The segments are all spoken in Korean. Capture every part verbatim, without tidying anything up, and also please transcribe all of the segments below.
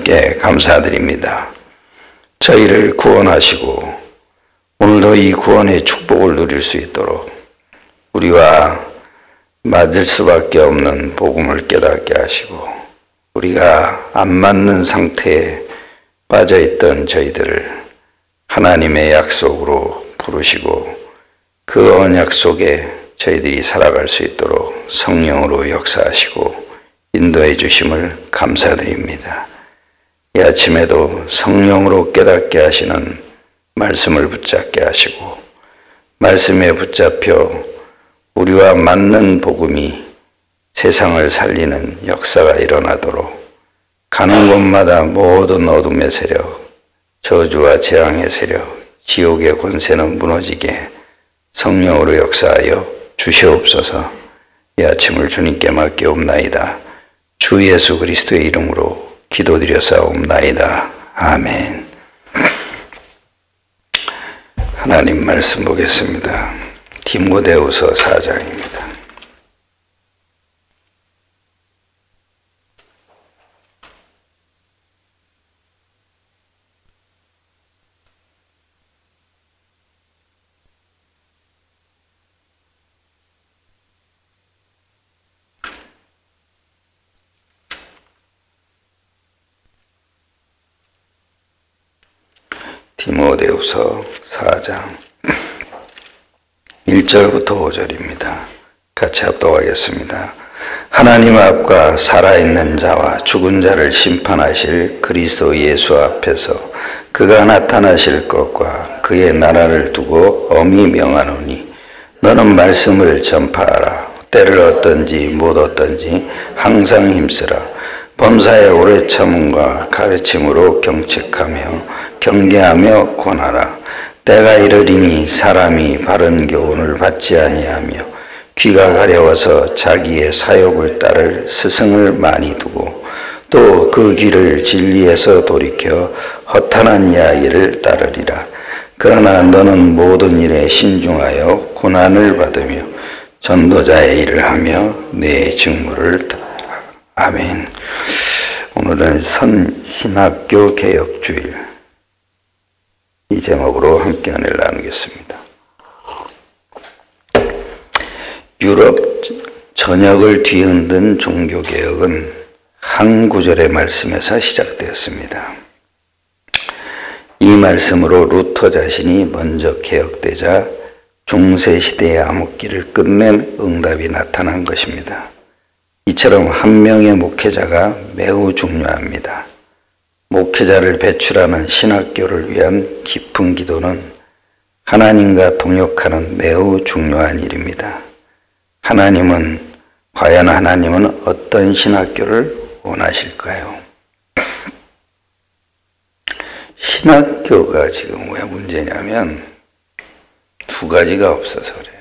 하나님께 감사드립니다. 저희를 구원하시고 오늘도 이 구원의 축복을 누릴 수 있도록 우리와 맞을 수밖에 없는 복음을 깨닫게 하시고 우리가 안 맞는 상태에 빠져있던 저희들을 하나님의 약속으로 부르시고 그 언약 속에 저희들이 살아갈 수 있도록 성령으로 역사하시고 인도해 주심을 감사드립니다. 이 아침에도 성령으로 깨닫게 하시는 말씀을 붙잡게 하시고 말씀에 붙잡혀 우리와 맞는 복음이 세상을 살리는 역사가 일어나도록 가는 곳마다 모든 어둠의 세력, 저주와 재앙의 세력, 지옥의 권세는 무너지게 성령으로 역사하여 주시옵소서. 이 아침을 주님께 맡기옵나이다. 주 예수 그리스도의 이름으로 기도드려사옵나이다. 아멘. 하나님 말씀 보겠습니다. 디모데후서 사 장입니다. 디모데후서 사 장 일 절부터 오 절입니다. 같이 합독하겠습니다. 하나님 앞과 살아있는 자와 죽은 자를 심판하실 그리스도 예수 앞에서 그가 나타나실 것과 그의 나라를 두고 엄히 명하노니 너는 말씀을 전파하라. 때를 얻든지 못 얻든지 항상 힘쓰라. 범사에 오래 참음과 가르침으로 경책하며 경계하며 권하라. 때가 이르리니 사람이 바른 교훈을 받지 아니하며 귀가 가려워서 자기의 사욕을 따를 스승을 많이 두고 또 그 귀를 진리에서 돌이켜 허탄한 이야기를 따르리라. 그러나 너는 모든 일에 신중하여 고난을 받으며 전도자의 일을 하며 내 직무를 다하라. 아멘. 오늘은 선신학교 개혁주일 이 제목으로 함께 은혜를 나누겠습니다. 유럽 전역을 뒤흔든 종교개혁은 한 구절의 말씀에서 시작되었습니다. 이 말씀으로 루터 자신이 먼저 개혁되자 중세시대의 암흑기를 끝낸 응답이 나타난 것입니다. 이처럼 한 명의 목회자가 매우 중요합니다. 목회자를 배출하는 신학교를 위한 깊은 기도는 하나님과 동역하는 매우 중요한 일입니다. 하나님은, 과연 하나님은 어떤 신학교를 원하실까요? 신학교가 지금 왜 문제냐면 두 가지가 없어서 그래요.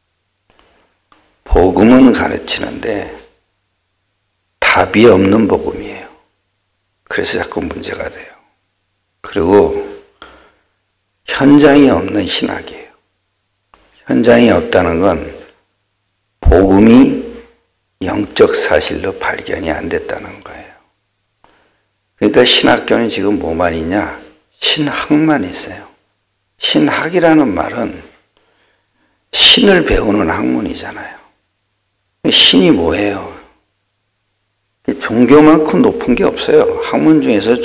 복음은 가르치는데 답이 없는 복음이에요. 그래서 자꾸 문제가 돼요. 그리고 현장이 없는 신학이에요. 현장이 없다는 건 복음이 영적 사실로 발견이 안 됐다는 거예요. 그러니까 신학교는 지금 뭐만 있냐? 신학만 있어요. 신학이라는 말은 신을 배우는 학문이잖아요. 신이 뭐예요? 종교만큼 높은 게 없어요. 학문 중에서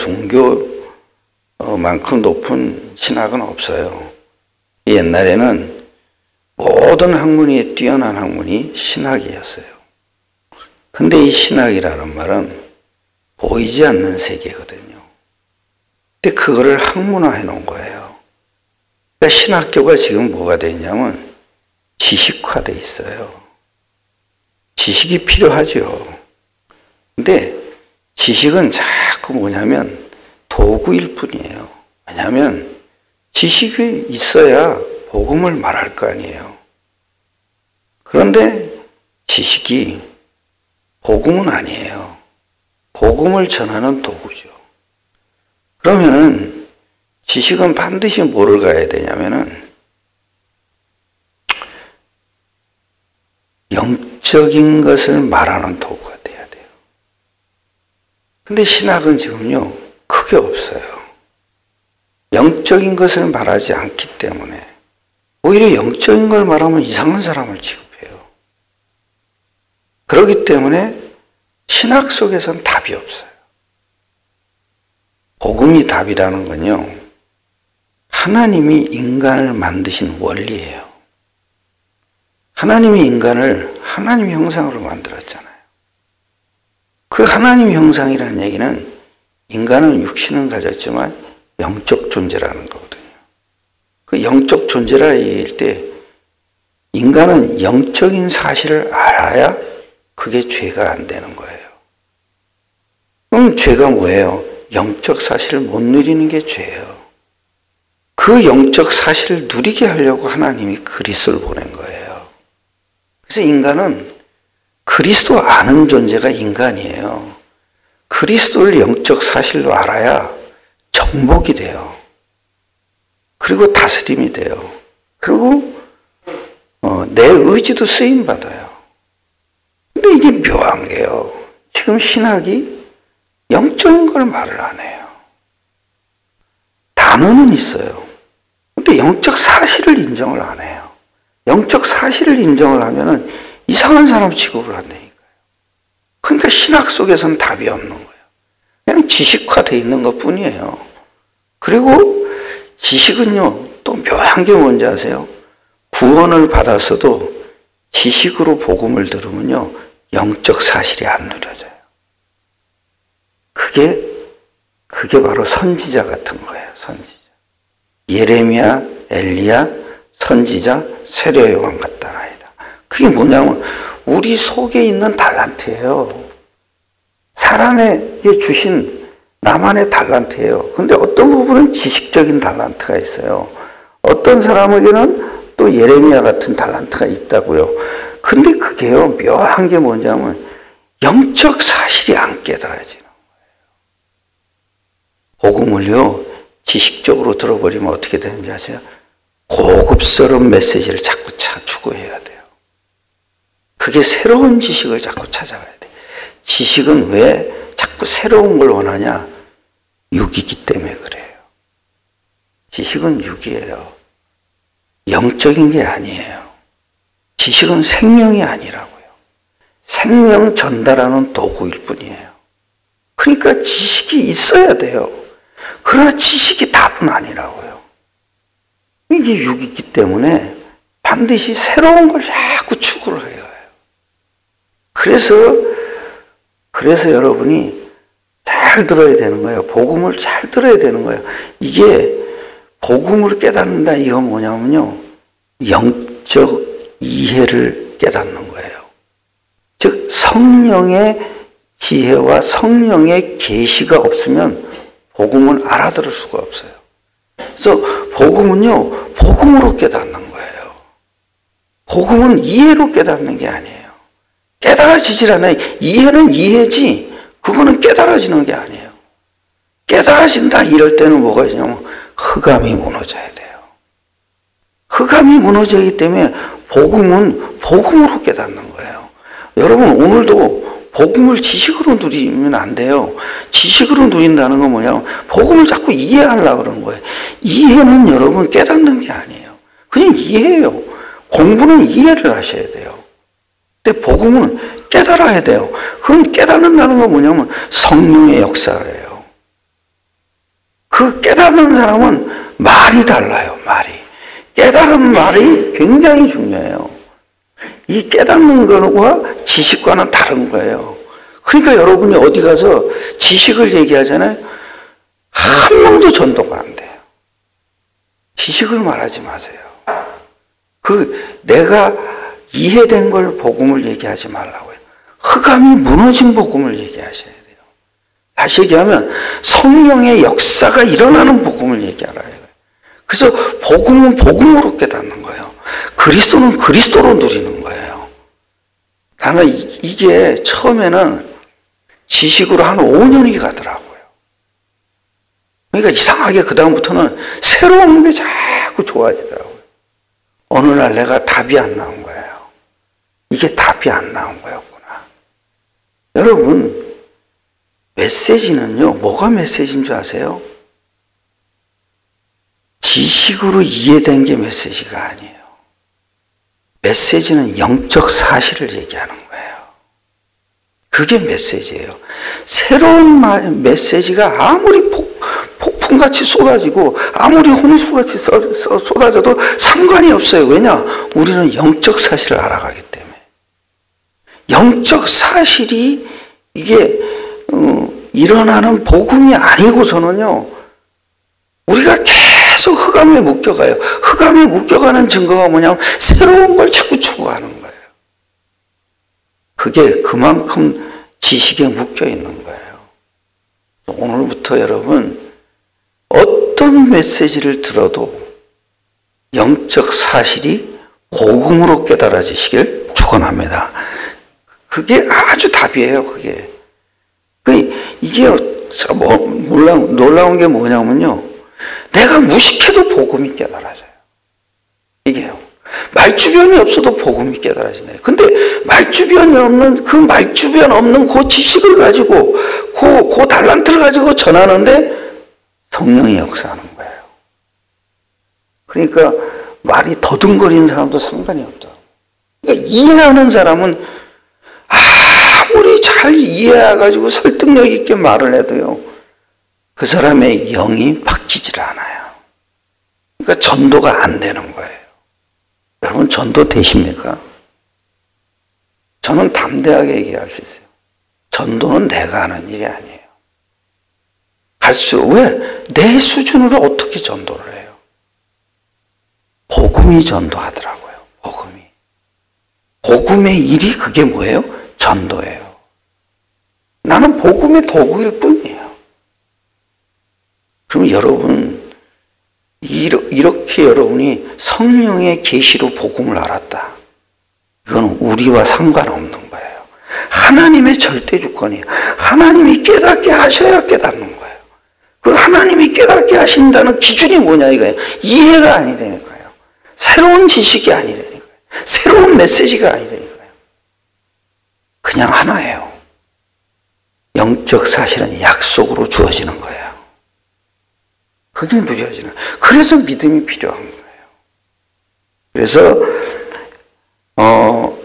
종교만큼 높은 신학은 없어요. 옛날에는 모든 학문이 뛰어난 학문이 신학이었어요. 근데 이 신학이라는 말은 보이지 않는 세계거든요. 근데 그거를 학문화해 놓은 거예요. 그러니까 신학교가 지금 뭐가 되냐면 지식화돼 있어요. 지식이 필요하죠. 근데 지식은 자꾸 뭐냐면 도구일 뿐이에요. 왜냐하면 지식이 있어야 복음을 말할 거 아니에요. 그런데 지식이 복음은 아니에요. 복음을 전하는 도구죠. 그러면은 지식은 반드시 뭐를 가야 되냐면은 영적인 것을 말하는 도구가 돼야 돼요. 근데 신학은 지금요, 크게 없어요. 영적인 것을 말하지 않기 때문에 오히려 영적인 걸 말하면 이상한 사람을 취급해요. 그렇기 때문에 신학 속에서는 답이 없어요. 복음이 답이라는 건요, 하나님이 인간을 만드신 원리예요. 하나님이 인간을 하나님 형상으로 만들었잖아요. 그 하나님 형상이라는 얘기는 인간은 육신은 가졌지만 영적 존재라는 거거든요. 그 영적 존재라 얘기할 때 인간은 영적인 사실을 알아야 그게 죄가 안 되는 거예요. 그럼 죄가 뭐예요? 영적 사실을 못 누리는 게 죄예요. 그 영적 사실을 누리게 하려고 하나님이 그리스도를 보낸 거예요. 그래서 인간은 그리스도 아는 존재가 인간이에요. 그리스도를 영적 사실로 알아야 정복이 돼요. 그리고 다스림이 돼요. 그리고 어, 내 의지도 쓰임받아요. 근데 이게 묘한 게요, 지금 신학이 영적인 걸 말을 안 해요. 단어는 있어요. 근데 영적 사실을 인정을 안 해요. 영적 사실을 인정을 하면은 이상한 사람 취급을 한다니까요. 그러니까 신학 속에서는 답이 없는 거예요. 그냥 지식화되어 있는 것 뿐이에요. 그리고 지식은요, 또 묘한 게 뭔지 아세요? 구원을 받았어도 지식으로 복음을 들으면요, 영적 사실이 안 누려져요. 그게, 그게 바로 선지자 같은 거예요, 선지자. 예레미야, 엘리야, 선지자, 세례 요한 같다는 아이다. 그게 뭐냐면, 우리 속에 있는 달란트예요. 사람에게 주신 나만의 달란트예요. 근데 어떤 부분은 지식적인 달란트가 있어요. 어떤 사람에게는 또 예레미야 같은 달란트가 있다고요. 근데 그게요, 묘한 게 뭐냐면 영적 사실이 안 깨달아지는 거예요. 복음을요, 지식적으로 들어버리면 어떻게 되는지 아세요? 고급스러운 메시지를 자꾸 추구해야 돼요. 그게 새로운 지식을 자꾸 찾아가야 돼요. 지식은 왜 자꾸 새로운 걸 원하냐? 육이기 때문에 그래요. 지식은 육이에요. 영적인 게 아니에요. 지식은 생명이 아니라고요. 생명 전달하는 도구일 뿐이에요. 그러니까 지식이 있어야 돼요. 그러나 지식이 답은 아니라고요. 이게 육이기 때문에 반드시 새로운 걸 자꾸 추구를 해요. 그래서 그래서 여러분이 잘 들어야 되는 거예요. 복음을 잘 들어야 되는 거예요. 이게 복음을 깨닫는다, 이건 뭐냐면요, 영적 이해를 깨닫는 거예요. 즉 성령의 지혜와 성령의 계시가 없으면 복음은 알아들을 수가 없어요. 그래서 복음은요, 복음으로 깨닫는 거예요. 복음은 이해로 깨닫는 게 아니에요. 깨달아지질 않아요. 이해는 이해지, 그거는 깨달아지는 게 아니에요. 깨달아진다 이럴 때는 뭐가 있냐면 흑암이 무너져야 돼요. 흑암이 무너지기 때문에 복음은 복음으로 깨닫는 거예요. 여러분, 오늘도 복음을 지식으로 누리면 안 돼요. 지식으로 누린다는 건 뭐냐면 복음을 자꾸 이해하려고 그러는 거예요. 이해는 여러분 깨닫는 게 아니에요. 그냥 이해해요. 공부는 이해를 하셔야 돼요. 근데 복음은 깨달아야 돼요. 그건 깨닫는다는 건 뭐냐면 성령의 역사예요. 그 깨닫는 사람은 말이 달라요, 말이. 깨달은 말이 굉장히 중요해요. 이 깨닫는 거와 지식과는 다른 거예요. 그러니까 여러분이 어디 가서 지식을 얘기하잖아요. 한 명도 전도가 안 돼요. 지식을 말하지 마세요. 그 내가 이해된 걸 복음을 얘기하지 말라고요. 흑암이 무너진 복음을 얘기하셔야 돼요. 다시 얘기하면 성령의 역사가 일어나는 복음을 얘기하라요. 그래서 복음은 복음으로 깨닫는 거예요. 그리스도는 그리스도로 누리는 거예요. 나는 이게 처음에는 지식으로 한 오 년이 가더라고요. 그러니까 이상하게 그 다음부터는 새로운 게 자꾸 좋아지더라고요. 어느 날 내가 답이 안 나온 거예요. 이게 답이 안 나온 거였구나. 여러분, 메시지는요, 뭐가 메시지인 줄 아세요? 지식으로 이해된 게 메시지가 아니에요. 메시지는 영적 사실을 얘기하는 거예요. 그게 메시지예요. 새로운 메시지가 아무리 폭, 폭풍같이 쏟아지고 아무리 홍수같이 써, 써, 쏟아져도 상관이 없어요. 왜냐? 우리는 영적 사실을 알아가기 때문에. 영적 사실이 이게 어, 일어나는 복음이 아니고서는요, 우리가 계속 흑암에 묶여가요. 흑암에 묶여가는 증거가 뭐냐면 새로운 걸 자꾸 추구하는 거예요. 그게 그만큼 지식에 묶여 있는 거예요. 오늘부터 여러분, 어떤 메시지를 들어도 영적 사실이 복음으로 깨달아지시길 축원합니다. 그게 아주 답이에요. 그게. 이게 놀라운 게 뭐냐면요, 내가 무식해도 복음이 깨달아져요. 이게요. 말주변이 없어도 복음이 깨달아지네요. 근데 말주변이 없는, 그 말주변 없는 그 지식을 가지고, 그, 그 달란트를 가지고 전하는데 성령이 역사하는 거예요. 그러니까 말이 더듬거리는 사람도 상관이 없더라고요. 그러니까 이해하는 사람은 아무리 잘 이해해가지고 설득력 있게 말을 해도요, 그 사람의 영이 바뀌질 않아요. 그러니까 전도가 안 되는 거예요. 여러분, 전도 되십니까? 저는 담대하게 얘기할 수 있어요. 전도는 내가 하는 일이 아니에요. 갈수록, 왜? 내 수준으로 어떻게 전도를 해요? 복음이 전도하더라고요. 복음이. 복음의 일이 그게 뭐예요? 전도예요. 나는 복음의 도구일 뿐이에요. 그럼 여러분, 이렇게 여러분이 성령의 계시로 복음을 알았다. 이건 우리와 상관없는 거예요. 하나님의 절대 주권이에요. 하나님이 깨닫게 하셔야 깨닫는 거예요. 그 하나님이 깨닫게 하신다는 기준이 뭐냐 이거예요. 이해가 아니라니까요. 새로운 지식이 아니라니까요. 새로운 메시지가 아니라니까요. 그냥 하나예요. 영적 사실은 약속으로 주어지는 거예요. 그게 누려지는. 그래서 믿음이 필요한 거예요. 그래서 어,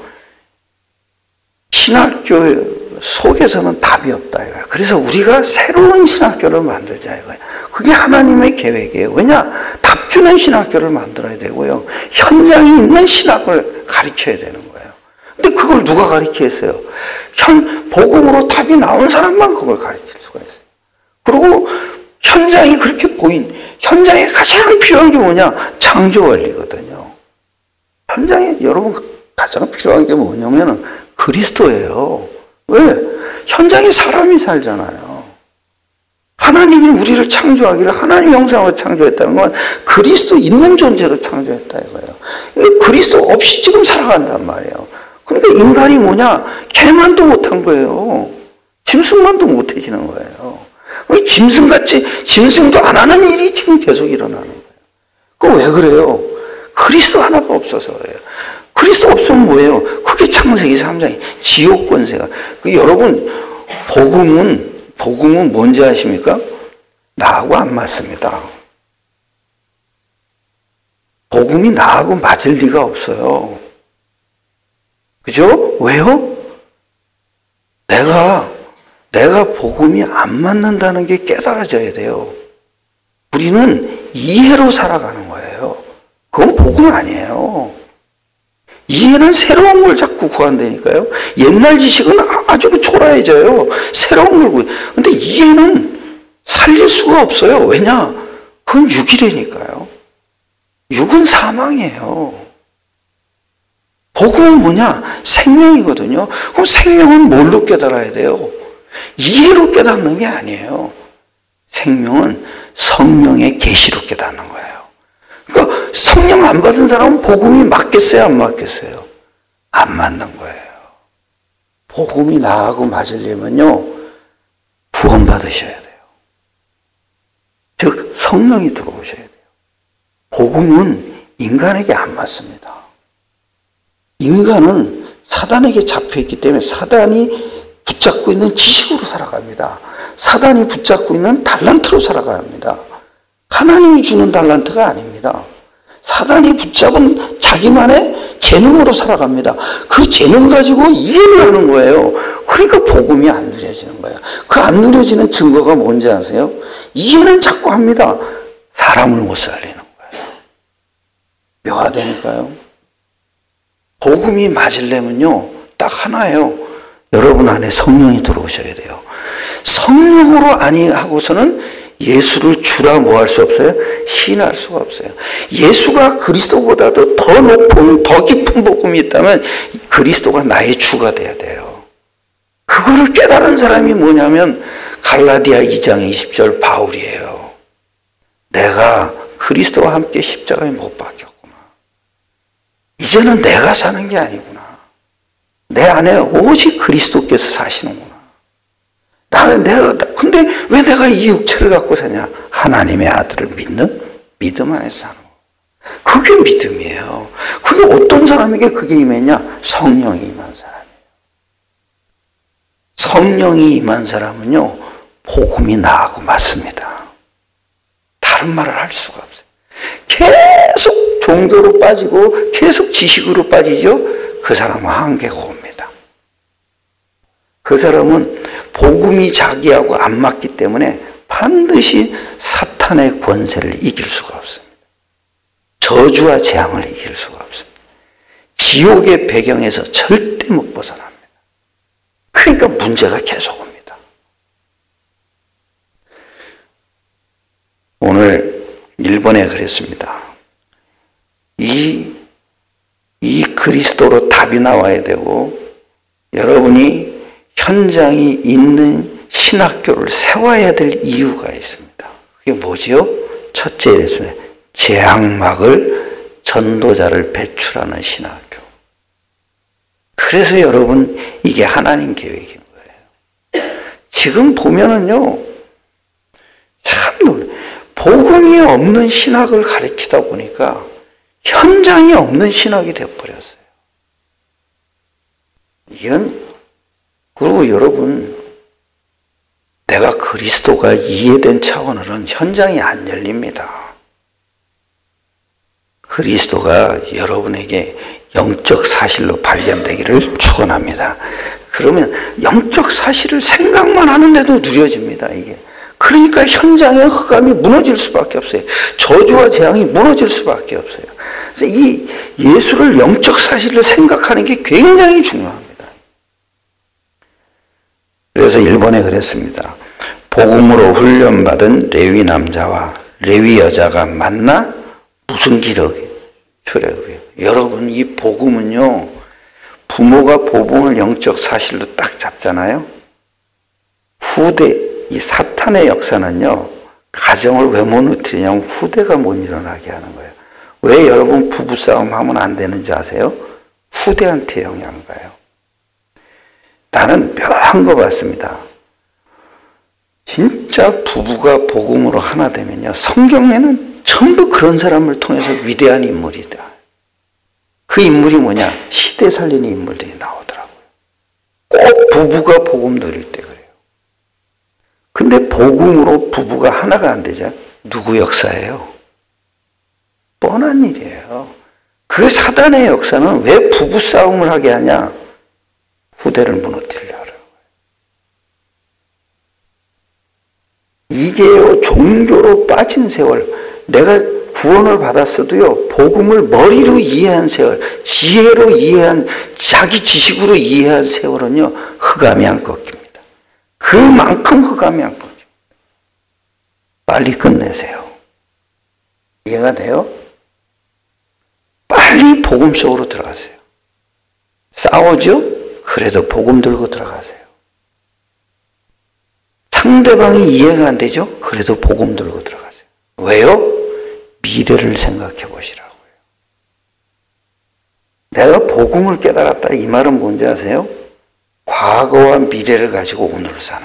신학교 속에서는 답이 없다 이거예요. 그래서 우리가 새로운 신학교를 만들자 이거예요. 그게 하나님의 계획이에요. 왜냐? 답 주는 신학교를 만들어야 되고요. 현장에 있는 신학을 가르쳐야 되는 거예요. 근데 그걸 누가 가르치겠어요? 현, 복음으로 답이 나온 사람만 그걸 가르칠 수가 있어요. 그리고 현장이 그렇게 보인, 현장에 가장 필요한 게 뭐냐? 창조 원리거든요. 현장에 여러분 가장 필요한 게 뭐냐면 그리스도예요. 왜? 현장에 사람이 살잖아요. 하나님이 우리를 창조하기를 하나님 형상으로 창조했다는 건 그리스도 있는 존재로 창조했다 이거예요. 그리스도 없이 지금 살아간단 말이에요. 그러니까 인간이 뭐냐? 개만도 못한 거예요. 짐승만도 못해지는 거예요. 짐승같이, 짐승도 안 하는 일이 지금 계속 일어나는 거예요. 그 왜 그래요? 그리스도 하나가 없어서 그래요. 그리스도 없으면 뭐예요? 그게 창세기 삼 장이 지옥 권세가. 그 여러분, 복음은, 복음은 뭔지 아십니까? 나하고 안 맞습니다. 복음이 나하고 맞을 리가 없어요. 그죠? 왜요? 내가 내가 복음이 안 맞는다는 게 깨달아져야 돼요. 우리는 이해로 살아가는 거예요. 그건 복음 아니에요. 이해는 새로운 걸 자꾸 구한다니까요. 옛날 지식은 아주 초라해져요. 새로운 걸 구해. 근데 이해는 살릴 수가 없어요. 왜냐? 그건 육이라니까요. 육은 사망이에요. 복음은 뭐냐? 생명이거든요. 그럼 생명은 뭘로 깨달아야 돼요? 이해로 깨닫는 게 아니에요. 생명은 성령의 계시로 깨닫는 거예요. 그러니까 성령 안 받은 사람은 복음이 맞겠어요? 안 맞겠어요? 안 맞는 거예요. 복음이 나하고 맞으려면요, 구원받으셔야 돼요. 즉 성령이 들어오셔야 돼요. 복음은 인간에게 안 맞습니다. 인간은 사단에게 잡혀있기 때문에 사단이 붙잡고 있는 지식으로 살아갑니다. 사단이 붙잡고 있는 달란트로 살아가야 합니다. 하나님이 주는 달란트가 아닙니다. 사단이 붙잡은 자기만의 재능으로 살아갑니다. 그 재능 가지고 이해를 하는 거예요. 그러니까 복음이 안 누려지는 거예요. 그 안 누려지는 증거가 뭔지 아세요? 이해는 자꾸 합니다. 사람을 못 살리는 거예요. 묘하다니까요. 복음이 맞으려면요, 딱 하나예요. 여러분 안에 성령이 들어오셔야 돼요. 성령으로 아니하고서는 예수를 주라 뭐 할 수 없어요? 시인할 수가 없어요. 예수가 그리스도보다도 더 높은, 더 깊은 복음이 있다면 그리스도가 나의 주가 돼야 돼요. 그거를 깨달은 사람이 뭐냐면 갈라디아 이 장 이십 절 바울이에요. 내가 그리스도와 함께 십자가에 못 박혔구나. 이제는 내가 사는 게 아니구나. 내 안에 오직 그리스도께서 사시는구나. 나는 내가, 근데 왜 내가 이 육체를 갖고 사냐? 하나님의 아들을 믿는 믿음 안에서 사는 거. 그게 믿음이에요. 그게 어떤 사람에게 그게 임했냐? 성령이 임한 사람이에요. 성령이 임한 사람은요, 복음이 나하고 맞습니다. 다른 말을 할 수가 없어요. 계속 종교로 빠지고 계속 지식으로 빠지죠? 그 사람은 한계가 옵니다. 그 사람은 복음이 자기하고 안 맞기 때문에 반드시 사탄의 권세를 이길 수가 없습니다. 저주와 재앙을 이길 수가 없습니다. 지옥의 배경에서 절대 못 벗어납니다. 그러니까 문제가 계속 옵니다. 오늘 일본에 그랬습니다. 이, 이 그리스도로 답이 나와야 되고 여러분이 현장이 있는 신학교를 세워야 될 이유가 있습니다. 그게 뭐지요? 첫째 이랬습니다. 재앙막을 전도자를 배출하는 신학교. 그래서 여러분 이게 하나님 계획인 거예요. 지금 보면은요, 참 놀라요. 복음이 없는 신학을 가르치다 보니까 현장이 없는 신학이 되어버렸어요. 이건, 그리고 여러분, 내가 그리스도가 이해된 차원으로는 현장이 안 열립니다. 그리스도가 여러분에게 영적 사실로 발견되기를 축원합니다. 그러면 영적 사실을 생각만 하는데도 누려집니다, 이게. 그러니까 현장의 흑암이 무너질 수밖에 없어요. 저주와 재앙이 무너질 수밖에 없어요. 그래서 이 예수를 영적 사실을 생각하는 게 굉장히 중요합니다. 그래서 일본에 그랬습니다. 복음으로 훈련받은 레위 남자와 레위 여자가 만나 무슨 기록이 출애굽이에요. 여러분, 이 복음은요, 부모가 복음을 영적 사실로 딱 잡잖아요. 후대, 이 사탄의 역사는요, 가정을 왜 못 누리냐면 후대가 못 일어나게 하는 거예요. 왜 여러분 부부싸움 하면 안 되는지 아세요? 후대한테 영향을 가요. 나는 묘한 거 같습니다. 진짜 부부가 복음으로 하나 되면요, 성경에는 전부 그런 사람을 통해서 위대한 인물이다. 그 인물이 뭐냐? 시대 살리는 인물들이 나오더라고요. 꼭 부부가 복음 누릴 때 그래요. 근데 복음으로 부부가 하나가 안 되죠. 누구 역사예요? 뻔한 일이에요. 그 사단의 역사는 왜 부부싸움을 하게 하냐? 후대를 무너뜨리려고 하는 거예요. 이게요, 종교로 빠진 세월. 내가 구원을 받았어도요, 복음을 머리로 이해한 세월, 지혜로 이해한, 자기 지식으로 이해한 세월은요, 흑암이 안 꺾입니다. 그만큼 흑암이 안 꺾입니다. 빨리 끝내세요. 이해가 돼요? 빨리 복음 속으로 들어가세요. 싸우죠? 그래도 복음 들고 들어가세요. 상대방이 이해가 안 되죠? 그래도 복음 들고 들어가세요. 왜요? 미래를 생각해 보시라고요. 내가 복음을 깨달았다, 이 말은 뭔지 아세요? 과거와 미래를 가지고 오늘을 사는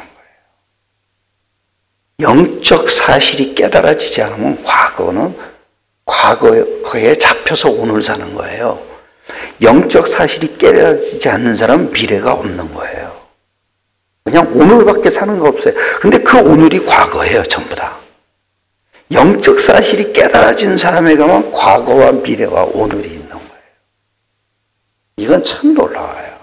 거예요. 영적 사실이 깨달아지지 않으면 과거는 과거에 잡혀서 오늘 사는 거예요. 영적 사실이 깨달아지지 않는 사람은 미래가 없는 거예요. 그냥 오늘밖에 사는 거 없어요. 근데 그 오늘이 과거예요, 전부 다. 영적 사실이 깨달아진 사람에 가면 과거와 미래와 오늘이 있는 거예요. 이건 참 놀라워요.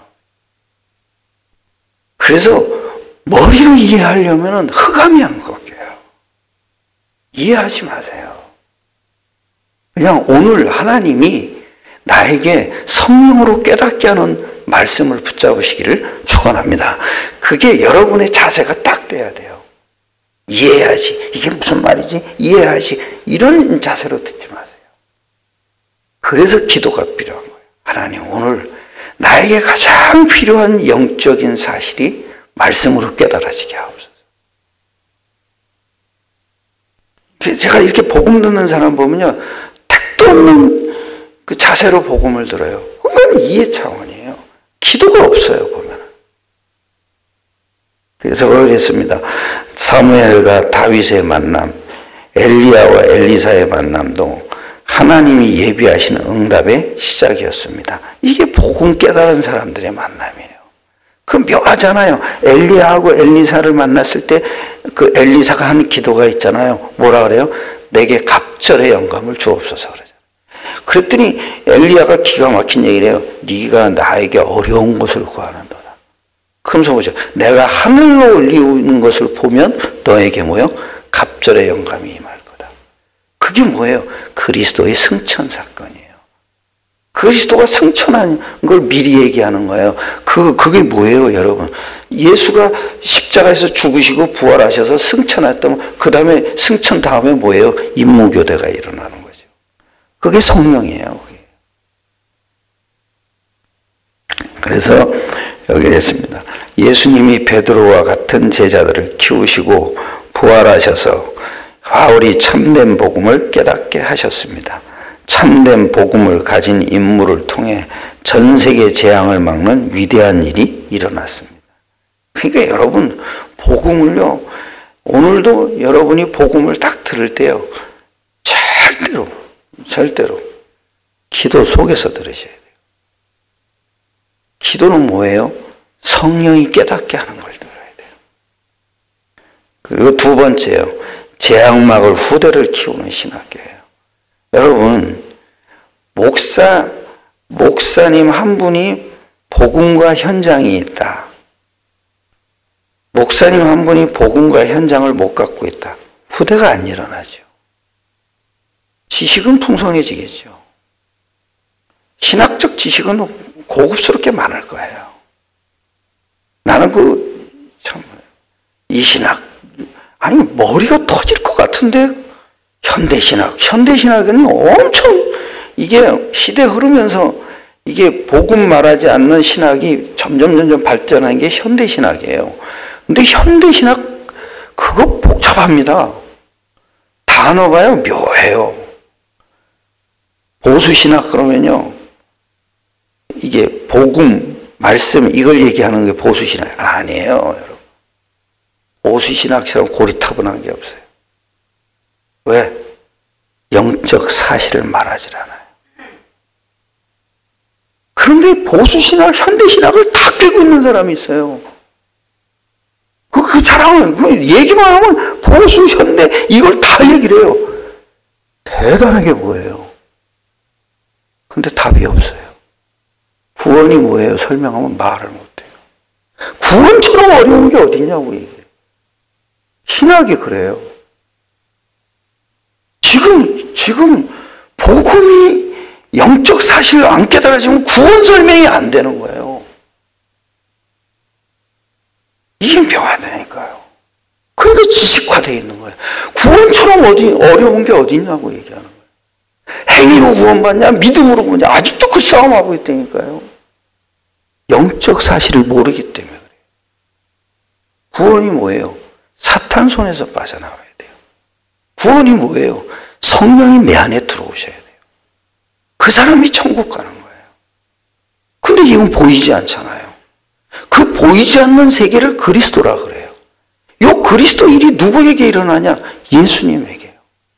그래서 머리로 이해하려면 흑암이 안 꺾여요. 이해하지 마세요. 그냥 오늘 하나님이 나에게 성령으로 깨닫게 하는 말씀을 붙잡으시기를 축원합니다. 그게 여러분의 자세가 딱 돼야 돼요. 이해해야지. 이게 무슨 말이지? 이해해야지. 이런 자세로 듣지 마세요. 그래서 기도가 필요한 거예요. 하나님, 오늘 나에게 가장 필요한 영적인 사실이 말씀으로 깨달아지게 하옵소서. 제가 이렇게 복음 듣는 사람 보면요, 택도 없는 그 자세로 복음을 들어요. 그건 이해 차원이에요. 기도가 없어요, 보면. 그래서 그랬습니다. 사무엘과 다윗의 만남, 엘리야와 엘리사의 만남도 하나님이 예비하시는 응답의 시작이었습니다. 이게 복음 깨달은 사람들의 만남이에요. 그 묘하잖아요. 엘리야하고 엘리사를 만났을 때 그 엘리사가 한 기도가 있잖아요. 뭐라 그래요? 내게 갑절의 영감을 주옵소서 그러잖아요. 그랬더니 엘리야가 기가 막힌 얘기를 해요. 네가 나에게 어려운 것을 구하는도다. 그러면서 보죠. 내가 하늘로 올리는 것을 보면 너에게 뭐요? 갑절의 영감이 임할 거다. 그게 뭐예요? 그리스도의 승천 사건이에요. 그리스도가 승천한 걸 미리 얘기하는 거예요. 그, 그게 뭐예요, 여러분? 예수가 십자가에서 죽으시고 부활하셔서 승천했다면, 그 다음에 승천 다음에 뭐예요? 임무교대가 일어나는 거죠. 그게 성령이에요, 그게. 그래서 여기 했습니다. 예수님이 베드로와 같은 제자들을 키우시고 부활하셔서 바울이 참된 복음을 깨닫게 하셨습니다. 참된 복음을 가진 인물을 통해 전 세계 재앙을 막는 위대한 일이 일어났습니다. 그러니까 여러분, 복음을요, 오늘도 여러분이 복음을 딱 들을 때요, 절대로, 절대로 기도 속에서 들으셔야 돼요. 기도는 뭐예요? 성령이 깨닫게 하는 걸 들어야 돼요. 그리고 두 번째요, 재앙 막을 후대를 키우는 신학교예요. 여러분, 목사, 목사님 한 분이 복음과 현장이 있다. 목사님 한 분이 복음과 현장을 못 갖고 있다. 후대가 안 일어나죠. 지식은 풍성해지겠죠. 신학적 지식은 고급스럽게 많을 거예요. 나는 그, 참, 이 신학, 아니, 머리가 터질 것 같은데, 현대신학, 현대신학은 엄청 이게 시대 흐르면서 이게 복음 말하지 않는 신학이 점점 점점 발전한 게 현대신학이에요. 근데 현대신학 그거 복잡합니다. 단어가요 묘해요. 보수신학 그러면요 이게 복음 말씀 이걸 얘기하는 게 보수신학 아니에요, 여러분. 보수신학처럼 고리타분한 게 없어요. 왜? 영적 사실을 말하지 않아요. 그런데 보수신학, 현대신학을 다 꿰고 있는 사람이 있어요. 그, 그 사람은, 그 얘기만 하면 보수, 현대, 이걸 다 얘기를 해요. 대단하게 뭐예요? 근데 답이 없어요. 구원이 뭐예요? 설명하면 말을 못해요. 구원처럼 어려운 게 어딨냐고 얘기해요. 신학이 그래요. 지금, 지금, 복음이 영적 사실을 안 깨달아지면 구원 설명이 안 되는 거예요. 이게 묘하다니까요. 그러니까 지식화되어 있는 거예요. 구원처럼 어디, 어려운 게 어디냐고 얘기하는 거예요. 행위로 구원받냐, 믿음으로 구원받냐, 아직도 그 싸움하고 있다니까요. 영적 사실을 모르기 때문에 그래요. 구원이 뭐예요? 사탄 손에서 빠져나와야 돼요. 구원이 뭐예요? 성령이 내 안에 들어오셔야 돼요. 그 사람이 천국 가는 거예요. 근데 이건 보이지 않잖아요. 그 보이지 않는 세계를 그리스도라 그래요. 요 그리스도 일이 누구에게 일어나냐? 예수님에게요.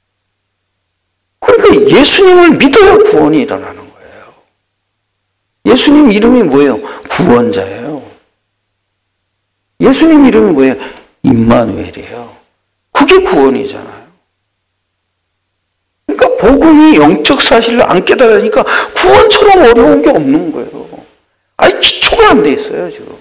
그러니까 예수님을 믿어야 구원이 일어나는 거예요. 예수님 이름이 뭐예요? 구원자예요. 예수님 이름이 뭐예요? 임마누엘이에요. 그게 구원이잖아요. 그러니까 복음이 영적 사실을 안 깨달으니까 구원처럼 어려운 게 없는 거예요. 아니 기초가 안 돼 있어요 지금.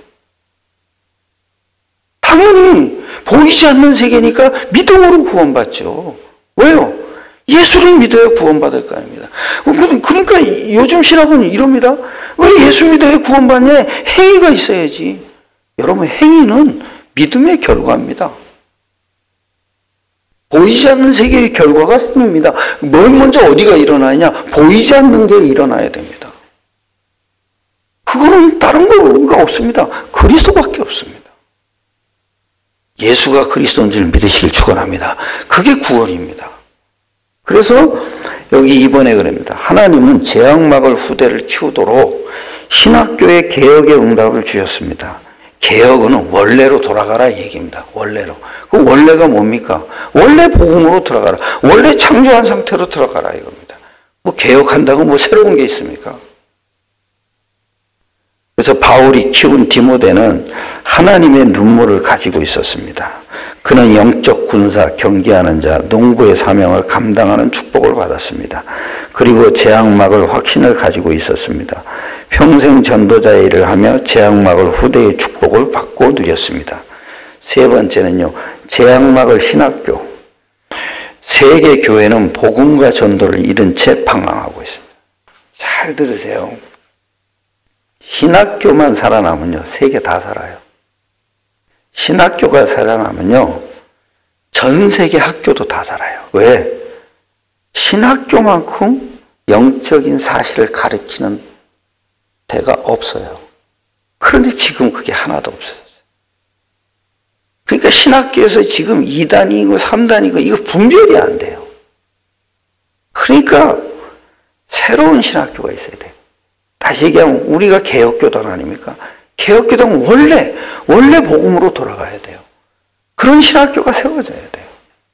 당연히 보이지 않는 세계니까 믿음으로 구원받죠. 왜요? 예수를 믿어야 구원받을 거 아닙니다. 그러니까 요즘 신학은 이럽니다. 왜 예수 믿어야 구원받냐? 행위가 있어야지. 여러분 행위는 믿음의 결과입니다. 보이지 않는 세계의 결과가 행위입니다. 뭘 먼저 어디가 일어나냐? 보이지 않는 게 일어나야 됩니다. 그거는 다른 거가 없습니다. 그리스도밖에 없습니다. 예수가 그리스도인 줄 믿으시길 축원합니다. 그게 구원입니다. 그래서 여기 이번에 그럽니다. 하나님은 재앙막을 후대를 키우도록 신학교의 개혁의 응답을 주셨습니다. 개혁은 원래로 돌아가라 얘기입니다. 원래로. 그 원래가 뭡니까? 원래 복음으로 들어가라. 원래 창조한 상태로 들어가라 이겁니다. 뭐 개혁한다고 뭐 새로운 게 있습니까? 그래서 바울이 키운 디모데는 하나님의 눈물을 가지고 있었습니다. 그는 영적 군사, 경계하는 자, 농부의 사명을 감당하는 축복을 받았습니다. 그리고 재앙막을 확신을 가지고 있었습니다. 평생 전도자의 일을 하며 재앙막을 후대의 축복을 받고 누렸습니다. 세 번째는요, 재앙막을 신학교. 세계 교회는 복음과 전도를 잃은 채 방황하고 있습니다. 잘 들으세요. 신학교만 살아남으면요, 세계 다 살아요. 신학교가 살아남으면요, 전 세계 학교도 다 살아요. 왜? 신학교만큼 영적인 사실을 가르치는 데가 없어요. 그런데 지금 그게 하나도 없어졌어요. 그러니까 신학교에서 지금 이 단이고 삼 단이고 이거 분별이 안 돼요. 그러니까 새로운 신학교가 있어야 돼요. 다시 얘기하면 우리가 개혁교단 아닙니까? 개혁교단은 원래, 원래 복음으로 돌아가야 돼요. 그런 신학교가 세워져야 돼요.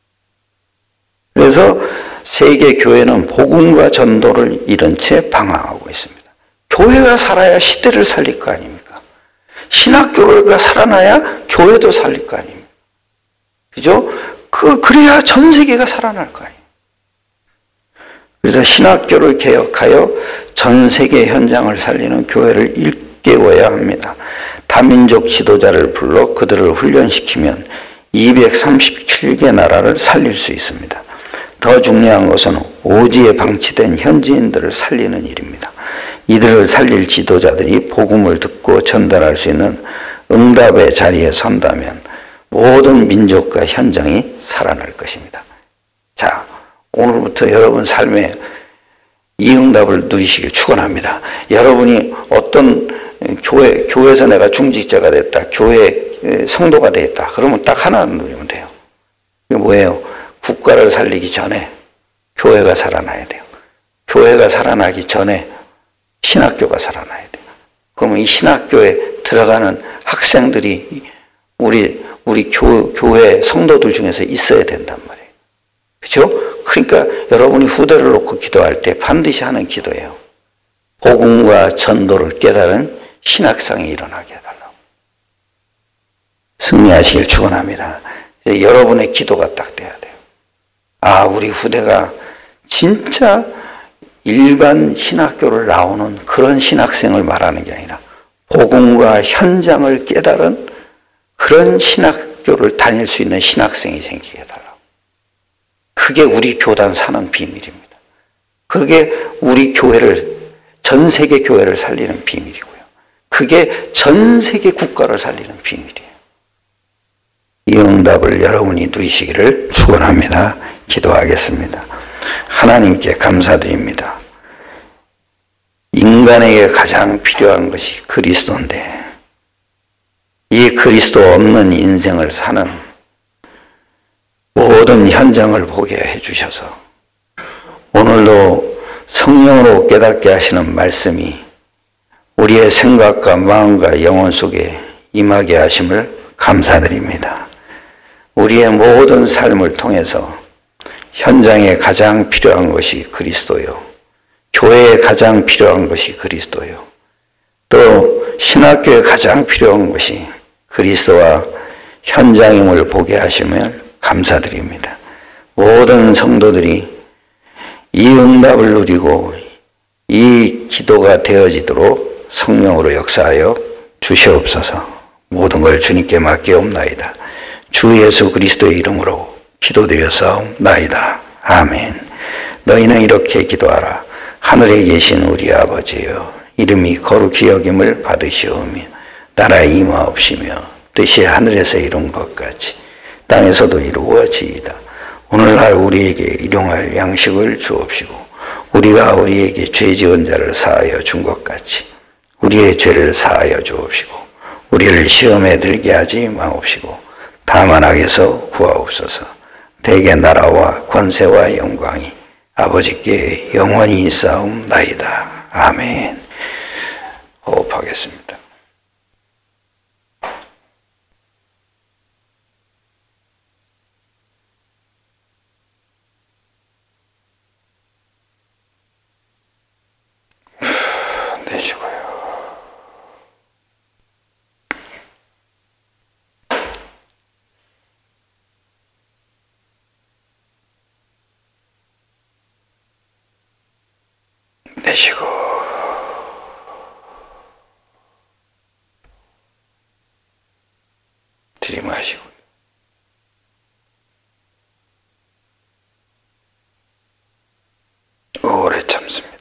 그래서 세계 교회는 복음과 전도를 잃은 채 방황하고 있습니다. 교회가 살아야 시대를 살릴 거 아닙니까? 신학교가 살아나야 교회도 살릴 거 아닙니까? 그죠? 그, 그래야 전 세계가 살아날 거 아닙니까? 그래서 신학교를 개혁하여 전 세계 현장을 살리는 교회를 일깨워야 합니다. 다민족 지도자를 불러 그들을 훈련시키면 이백삼십칠 개 나라를 살릴 수 있습니다. 더 중요한 것은 오지에 방치된 현지인들을 살리는 일입니다. 이들을 살릴 지도자들이 복음을 듣고 전달할 수 있는 응답의 자리에 선다면 모든 민족과 현장이 살아날 것입니다. 자, 오늘부터 여러분 삶에 이 응답을 누리시길 축원합니다. 여러분이 어떤 교회, 교회에서 내가 중직자가 됐다, 교회 성도가 됐다, 그러면 딱 하나 누리면 돼요. 이게 뭐예요? 국가를 살리기 전에 교회가 살아나야 돼요. 교회가 살아나기 전에 신학교가 살아나야 돼요. 그러면 이 신학교에 들어가는 학생들이 우리, 우리 교, 교회 성도들 중에서 있어야 된단 말이에요. 그렇죠? 그러니까 여러분이 후대를 놓고 기도할 때 반드시 하는 기도예요. 복음과 전도를 깨달은 신학상이 일어나게 해달라고. 승리하시길 축원합니다. 여러분의 기도가 딱 돼야 돼요. 아, 우리 후대가 진짜 일반 신학교를 나오는 그런 신학생을 말하는 게 아니라 복음과 현장을 깨달은 그런 신학교를 다닐 수 있는 신학생이 생기게 해달라고. 그게 우리 교단 사는 비밀입니다. 그게 우리 교회를, 전 세계 교회를 살리는 비밀이고요. 그게 전 세계 국가를 살리는 비밀이에요. 이 응답을 여러분이 누리시기를 축원합니다. 기도하겠습니다. 하나님께 감사드립니다. 인간에게 가장 필요한 것이 그리스도인데 이 그리스도 없는 인생을 사는 모든 현장을 보게 해주셔서 오늘도 성령으로 깨닫게 하시는 말씀이 우리의 생각과 마음과 영혼 속에 임하게 하심을 감사드립니다. 우리의 모든 삶을 통해서 현장에 가장 필요한 것이 그리스도요, 교회에 가장 필요한 것이 그리스도요, 또 신학교에 가장 필요한 것이 그리스도와 현장임을 보게 하심을 감사드립니다. 모든 성도들이 이 응답을 누리고 이 기도가 되어지도록 성령으로 역사하여 주시옵소서. 모든 걸 주님께 맡기옵나이다. 주 예수 그리스도의 이름으로 기도드렸사옵나이다. 아멘. 너희는 이렇게 기도하라. 하늘에 계신 우리 아버지여, 이름이 거룩히 여김을 받으시오며 나라에 임하옵시며 뜻이 하늘에서 이룬 것 같이 땅에서도 이루어지이다. 오늘날 우리에게 일용할 양식을 주옵시고 우리가 우리에게 죄 지은 자를 사하여 준 것 같이 우리의 죄를 사하여 주옵시고 우리를 시험에 들게 하지 마옵시고 다만 악에서 구하옵소서. 대개 나라와 권세와 영광이 아버지께 영원히 있사옵나이다. 아멘. 호흡하겠습니다. 내쉬고요. 내쉬고 들이마시고요. 오래 참습니다.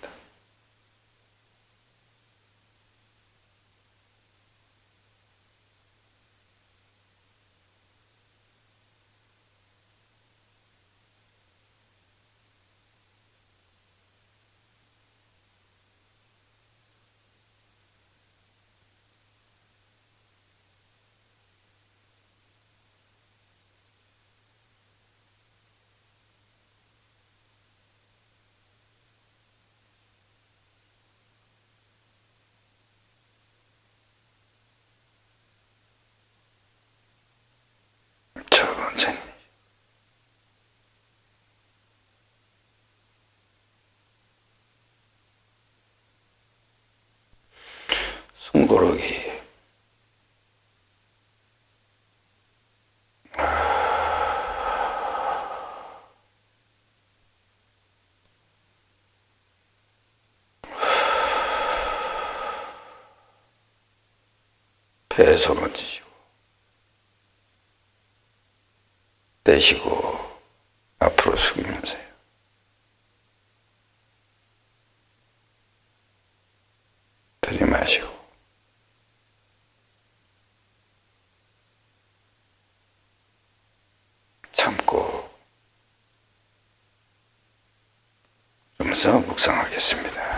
천천히. 숨고르기. 배에 손 얹으시고 내쉬고 앞으로 숙이면서요. 들이마시고 참고 좀 더 묵상하겠습니다.